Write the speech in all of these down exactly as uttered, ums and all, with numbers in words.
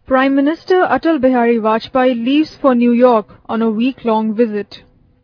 Prime Minister Atal Bihari Vajpayee leaves for New York on a week-long visit.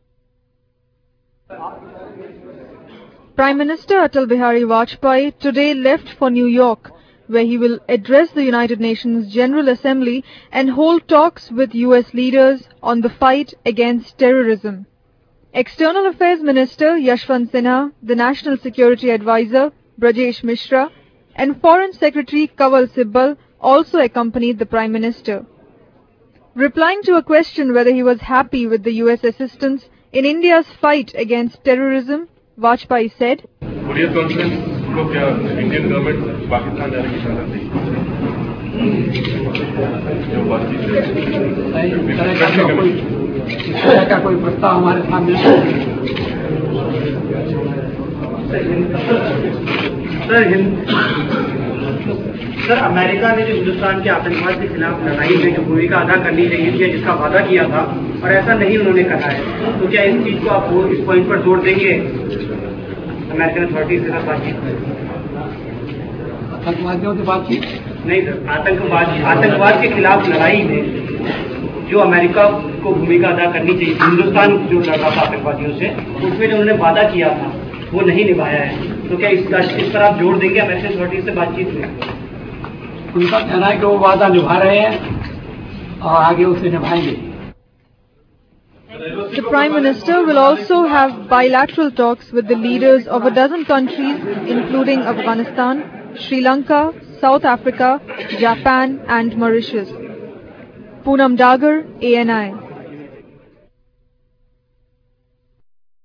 Prime Minister Atal Bihari Vajpayee today left for New York, where he will address the United Nations General Assembly and hold talks with U S leaders on the fight against terrorism. External Affairs Minister Yashwant Sinha, the National Security Advisor Brajesh Mishra, and Foreign Secretary Kanwal Sibbal also accompanied the Prime Minister. Replying to a question whether he was happy with the U S assistance in India's fight against terrorism, Vajpayee said, Huria conference को क्या Indian government Pakistan जाने की इजाजत दी? जो बातचीत है, का कोई प्रस्ताव हमारे सामने सर, अमेरिका ने जो हिंदुस्तान के आतंकवाद के खिलाफ लड़ाई में जो भूमिका अदा करनी चाहिए थी, जिसका वादा किया था, और ऐसा नहीं उन्होंने कहा है, तो क्या इस चीज को आप इस पॉइंट पर जोर देंगे अमेरिकन अथॉरिटीज के साथ बातचीत में? आतंकवादियों से बातचीत नहीं सर, आतंकवाद आतंकवाद के खिलाफ लड़ाई में जो अमेरिका को भूमिका अदा करनी चाहिए, हिंदुस्तान जो लड़ रहा था आतंकवादियों से, उसमें जो उन्होंने वादा किया था वो नहीं निभाया है, तो क्या इस, इस पर आप जोर देंगे अमेरिकन अथॉरिटीज से बातचीत में? उनका कहना है कि वो वादा निभा रहे हैं और आगे उसे निभाएंगे. The Prime Minister will also have bilateral talks with the leaders of a dozen countries, including Afghanistan, Sri Lanka, South Africa, Japan and Mauritius. Poonam Dagar, A N I.